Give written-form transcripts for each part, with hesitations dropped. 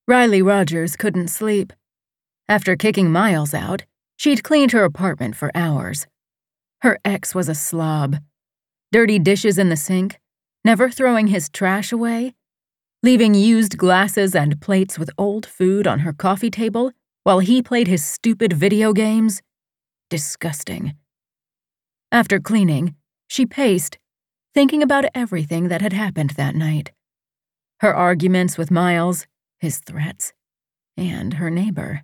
Riley Rogers couldn't sleep. After kicking Miles out, she'd cleaned her apartment for hours. Her ex was a slob. Dirty dishes in the sink, never throwing his trash away, leaving used glasses and plates with old food on her coffee table while he played his stupid video games. Disgusting. After cleaning, she paced, thinking about everything that had happened that night. Her arguments with Miles, his threats, and her neighbor.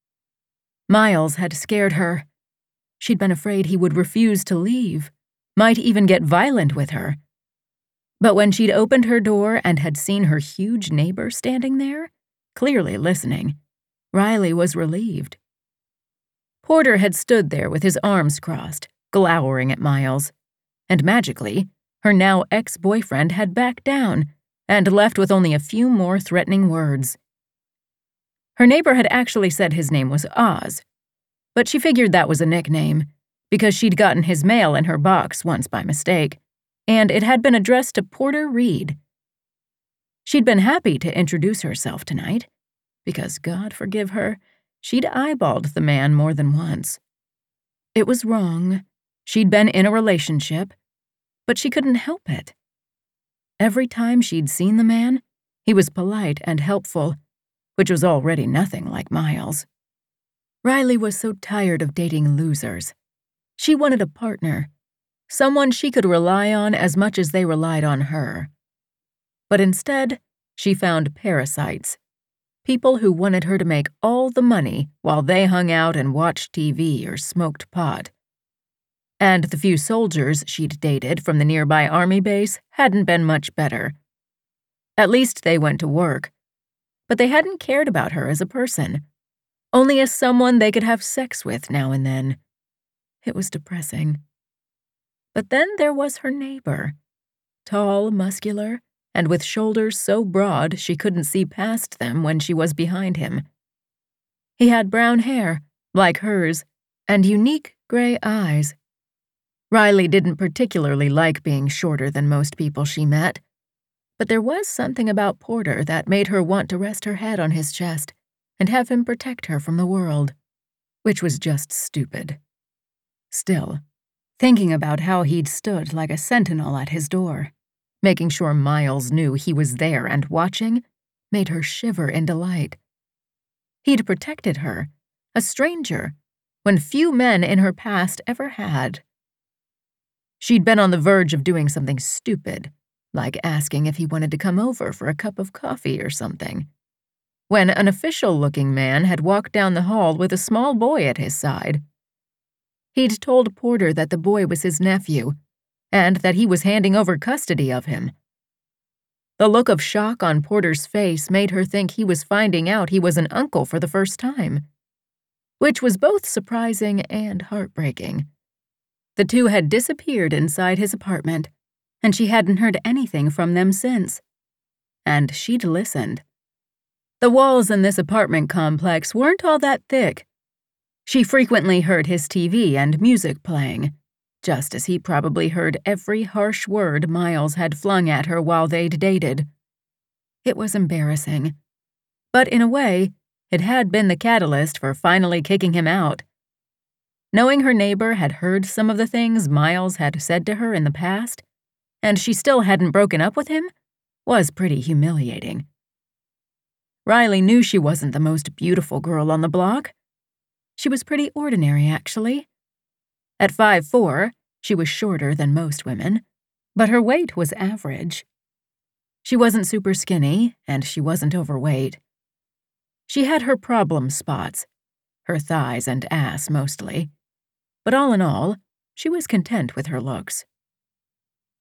Miles had scared her. She'd been afraid he would refuse to leave, might even get violent with her. But when she'd opened her door and had seen her huge neighbor standing there, clearly listening, Riley was relieved. Porter had stood there with his arms crossed, glowering at Miles, and magically, her now ex-boyfriend had backed down and left with only a few more threatening words. Her neighbor had actually said his name was Oz, but she figured that was a nickname because she'd gotten his mail in her box once by mistake, and it had been addressed to Porter Reed. She'd been happy to introduce herself tonight, because God forgive her, she'd eyeballed the man more than once. It was wrong. She'd been in a relationship, but she couldn't help it. Every time she'd seen the man, he was polite and helpful, which was already nothing like Miles. Riley was so tired of dating losers. She wanted a partner, someone she could rely on as much as they relied on her. But instead, she found parasites, people who wanted her to make all the money while they hung out and watched TV or smoked pot. And the few soldiers she'd dated from the nearby army base hadn't been much better. At least they went to work, but they hadn't cared about her as a person, only as someone they could have sex with now and then. It was depressing. But then there was her neighbor, tall, muscular, and with shoulders so broad she couldn't see past them when she was behind him. He had brown hair, like hers, and unique gray eyes. Riley didn't particularly like being shorter than most people she met, but there was something about Porter that made her want to rest her head on his chest and have him protect her from the world, which was just stupid. Still, thinking about how he'd stood like a sentinel at his door, making sure Miles knew he was there and watching, made her shiver in delight. He'd protected her, a stranger, when few men in her past ever had. She'd been on the verge of doing something stupid, like asking if he wanted to come over for a cup of coffee or something, when an official-looking man had walked down the hall with a small boy at his side. He'd told Porter that the boy was his nephew, and that he was handing over custody of him. The look of shock on Porter's face made her think he was finding out he was an uncle for the first time, which was both surprising and heartbreaking. The two had disappeared inside his apartment, and she hadn't heard anything from them since. And she'd listened. The walls in this apartment complex weren't all that thick. She frequently heard his TV and music playing, just as he probably heard every harsh word Miles had flung at her while they'd dated. It was embarrassing. But in a way, it had been the catalyst for finally kicking him out. Knowing her neighbor had heard some of the things Miles had said to her in the past, and she still hadn't broken up with him, was pretty humiliating. Riley knew she wasn't the most beautiful girl on the block. She was pretty ordinary, actually. At 5'4", she was shorter than most women, but her weight was average. She wasn't super skinny, and she wasn't overweight. She had her problem spots, her thighs and ass mostly, but all in all, she was content with her looks.